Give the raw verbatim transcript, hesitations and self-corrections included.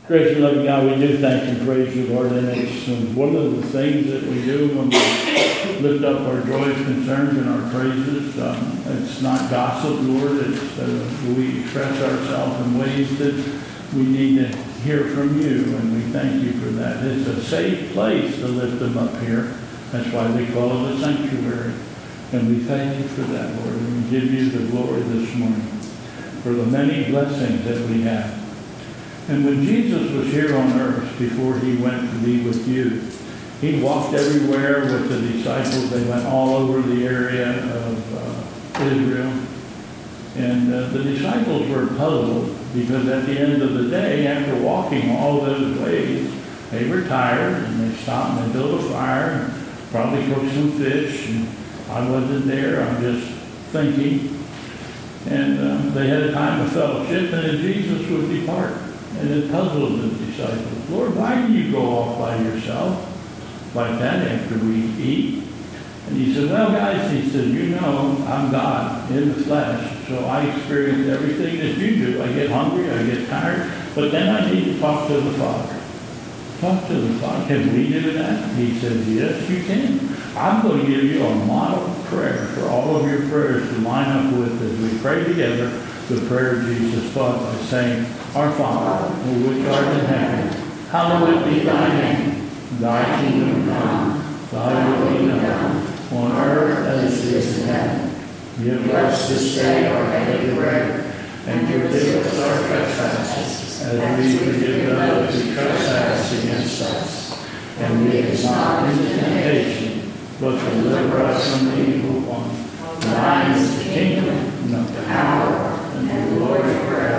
Gracious loving God, we do thank and praise you, Lord, and it's um, one of the things that we do when we lift up our joys, concerns, and our praises. Um, it's not gossip, Lord. It's uh, we express ourselves in ways that we need to hear from you, and we thank you for that. It's a safe place to lift them up here. That's why we call it a sanctuary. And we thank you for that, Lord. And we give you the glory this morning for the many blessings that we have. And when Jesus was here on earth, before he went to be with you, he walked everywhere with the disciples. They went all over the area of uh, Israel. And uh, the disciples were puzzled because at the end of the day, after walking all those ways, they were tired and they stopped and they built a fire and probably cooked some fish. And I wasn't there, I'm just thinking. And um, they had a time of fellowship, and then Jesus would depart. And it puzzled the disciples. Lord, why do you go off by yourself like that after we eat? And he said, well, guys, he said, you know, I'm God in the flesh, so I experience everything that you do. I get hungry, I get tired, but then I need to talk to the Father. Talk to the Father. Can we do that? He said, yes, you can. I'm going to give you a model prayer for all of your prayers to line up with as we pray together the prayer Jesus taught by saying, Our Father, who which art in heaven, hallowed be thy name. Thy kingdom come, thy will be done, on earth as it is in heaven. Give us this day our daily bread, and forgive us our trespasses, as we forgive those who trespass against us. And lead us not into temptation, but deliver us from the evil one. Thine is the kingdom, and the power, and the glory forever.